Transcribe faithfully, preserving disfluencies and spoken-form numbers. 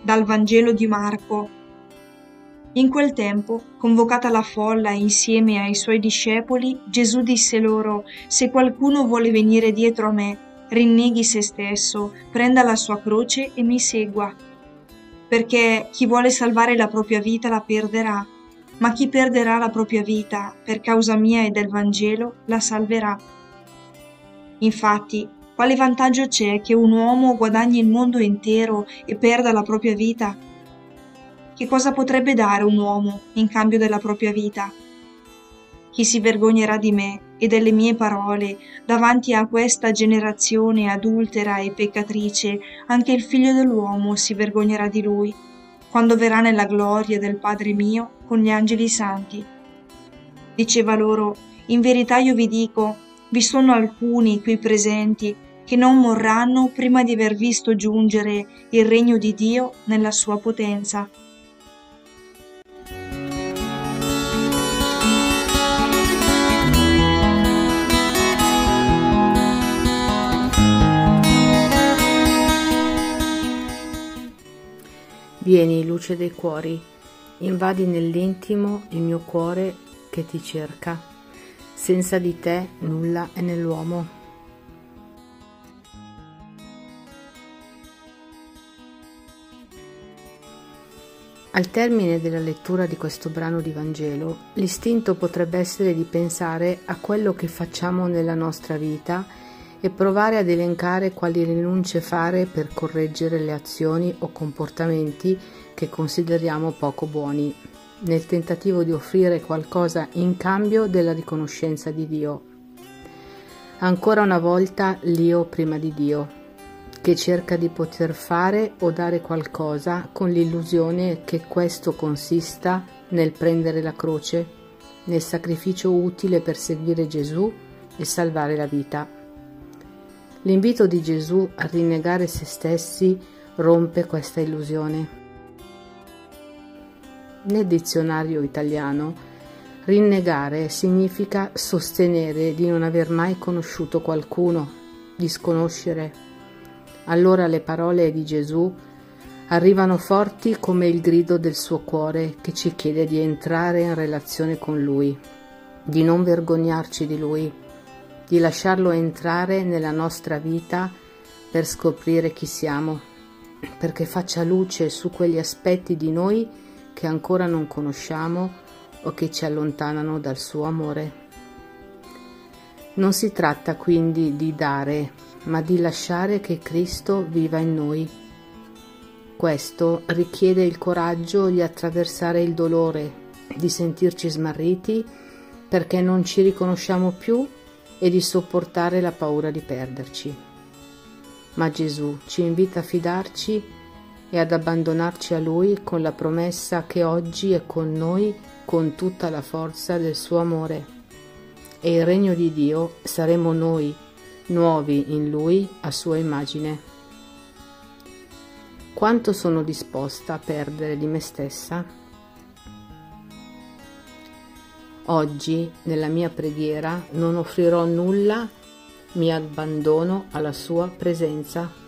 Dal Vangelo di Marco. In quel tempo, convocata la folla insieme ai suoi discepoli, Gesù disse loro: «Se qualcuno vuole venire dietro a me, rinneghi se stesso, prenda la sua croce e mi segua. Perché chi vuole salvare la propria vita la perderà, ma chi perderà la propria vita per causa mia e del Vangelo la salverà. Infatti, quale vantaggio c'è che un uomo guadagni il mondo intero e perda la propria vita? Che cosa potrebbe dare un uomo in cambio della propria vita? Chi si vergognerà di me e delle mie parole davanti a questa generazione adultera e peccatrice, anche il Figlio dell'uomo si vergognerà di lui, quando verrà nella gloria del Padre mio con gli angeli santi». Diceva loro: «In verità io vi dico, vi sono alcuni qui presenti che non morranno prima di aver visto giungere il regno di Dio nella sua potenza». Vieni, luce dei cuori, invadi nell'intimo il mio cuore che ti cerca. Senza di te nulla è nell'uomo. Al termine della lettura di questo brano di Vangelo, l'istinto potrebbe essere di pensare a quello che facciamo nella nostra vita e provare ad elencare quali rinunce fare per correggere le azioni o comportamenti che consideriamo poco buoni, nel tentativo di offrire qualcosa in cambio della riconoscenza di Dio. Ancora una volta l'io prima di Dio, che cerca di poter fare o dare qualcosa con l'illusione che questo consista nel prendere la croce, nel sacrificio utile per seguire Gesù e salvare la vita. L'invito di Gesù a rinnegare se stessi rompe questa illusione. Nel dizionario italiano, rinnegare significa sostenere di non aver mai conosciuto qualcuno, disconoscere. Allora le parole di Gesù arrivano forti come il grido del suo cuore che ci chiede di entrare in relazione con Lui, di non vergognarci di Lui, di lasciarlo entrare nella nostra vita per scoprire chi siamo, perché faccia luce su quegli aspetti di noi che ancora non conosciamo o che ci allontanano dal suo amore. Non si tratta quindi di dare, ma di lasciare che Cristo viva in noi. Questo richiede il coraggio di attraversare il dolore, di sentirci smarriti perché non ci riconosciamo più e di sopportare la paura di perderci. Ma Gesù ci invita a fidarci e ad abbandonarci a Lui con la promessa che oggi è con noi con tutta la forza del suo amore. E il regno di Dio saremo noi, nuovi in Lui a sua immagine. Quanto sono disposta a perdere di me stessa? Oggi, nella mia preghiera, non offrirò nulla, mi abbandono alla sua presenza.